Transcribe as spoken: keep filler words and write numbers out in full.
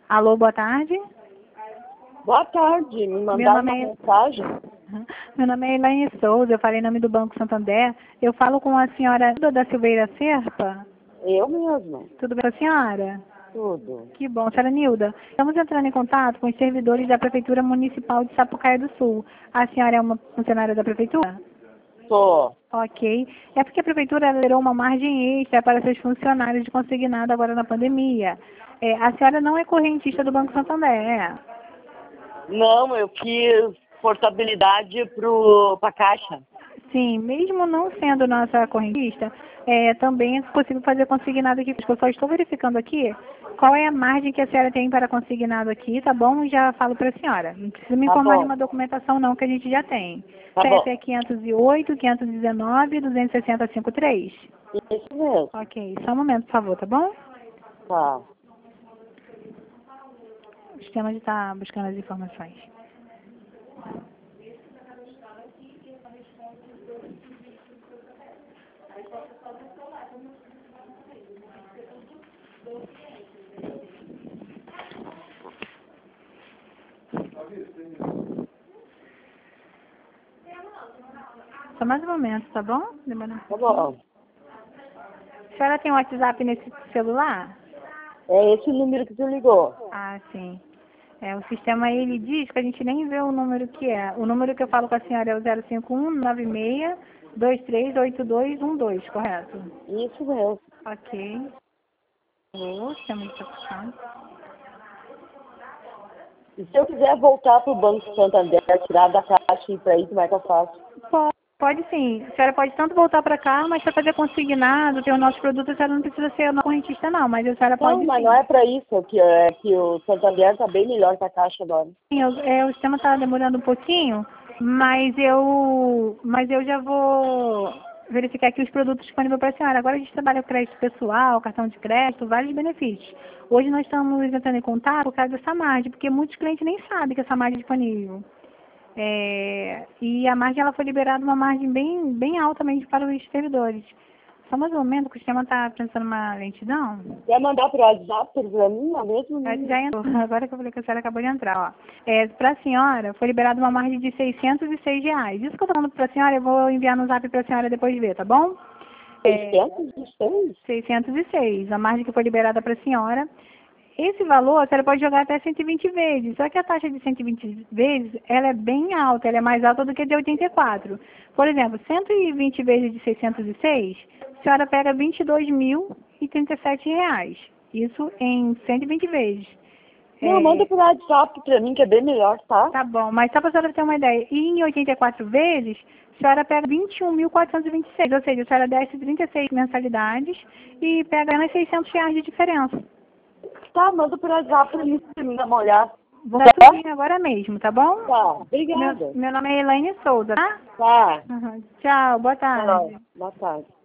Alô, boa tarde. Boa tarde, me mandaram uma é... mensagem. Meu nome é Elaine Souza, eu falei em nome do Banco Santander. Eu falo com a senhora da Silveira Serpa. Eu mesma. Tudo bem com a senhora? Tudo. Que bom, senhora Nilda. Estamos entrando em contato com os servidores da Prefeitura Municipal de Sapucaia do Sul. A senhora é uma funcionária da Prefeitura? Sou. Ok. É porque a Prefeitura liberou uma margem extra para seus funcionários de consignado agora na pandemia. É, a senhora não é correntista do Banco Santander, é? Não, eu fiz portabilidade para a Caixa. Sim, mesmo não sendo nossa correntista, é, também é possível fazer consignado aqui. Eu só estou verificando aqui qual é a margem que a senhora tem para consignado aqui, tá bom? Já falo para a senhora. Não precisa me Tá informar bom. de uma documentação não, que a gente já tem. Tá C P F bom. é quinhentos e oito, quinhentos e dezenove, duzentos e sessenta, cinquenta e três. Isso mesmo. Ok, só um momento, por favor, tá bom? Tá. O sistema já está buscando as informações. Só mais um momento, tá bom? Demora um Tá pouquinho. bom. A senhora tem WhatsApp nesse celular? É esse o número que tu ligou. Ah, sim. É, o sistema, ele diz que a gente nem vê o número que é. O número que eu falo com a senhora é o zero cinco um, nove seis, dois três oito dois um dois, correto? Isso mesmo. Ok. O sistema está puxando. E se eu quiser voltar para o Banco Santander, tirar da Caixa e ir para aí, como é que eu faço? Pode, pode sim. A senhora pode tanto voltar para cá, mas para fazer consignado, ter os nossos produtos, a senhora não precisa ser uma correntista, não. Mas a senhora pode Não, mas sim. não é para isso, que, é, que o Santander está bem melhor que a Caixa agora. Sim, eu- é, o sistema está demorando um pouquinho, mas eu, mas eu já vou verificar aqui os produtos disponíveis para a senhora. Agora a gente trabalha com crédito pessoal, cartão de crédito, vários benefícios. Hoje nós estamos entrando em contato por causa dessa margem, porque muitos clientes nem sabem que essa margem é disponível. É, e a margem ela foi liberada uma margem bem, bem alta mesmo para os servidores. Só mais um momento que o sistema está pensando uma lentidão. Quer mandar para o WhatsApp para mim, é mesmo? Já já entrou. Agora que eu falei que a senhora acabou de entrar, ó. É, para a senhora, foi liberada uma margem de seiscentos e seis reais. Isso que eu estou falando para a senhora, eu vou enviar no zap para a senhora depois ver, tá bom? É, seiscentos e seis? seiscentos e seis, a margem que foi liberada para a senhora. Esse valor, a senhora pode jogar até cento e vinte vezes, só que a taxa de cento e vinte vezes, ela é bem alta, ela é mais alta do que a de oitenta e quatro. Por exemplo, cento e vinte vezes de seiscentos e seis, a senhora pega vinte e dois mil e trinta e sete reais. Isso em cento e vinte vezes. Não, É, manda por WhatsApp pra mim, que é bem melhor, tá? tá bom, mas só para a senhora ter uma ideia, e em oitenta e quatro vezes, a senhora pega vinte e um mil quatrocentos e vinte e seis, ou seja, a senhora desce trinta e seis mensalidades e pega apenas seiscentos reais de diferença. Tá, manda por WhatsApp pra mim, pra mim dar uma olhada. Vou dar tudinho agora mesmo, tá bom? Tá, obrigada. Meu, meu nome é Elaine Souza, tá? Tá, Uhum. Tchau, boa tarde. tchau, boa tarde.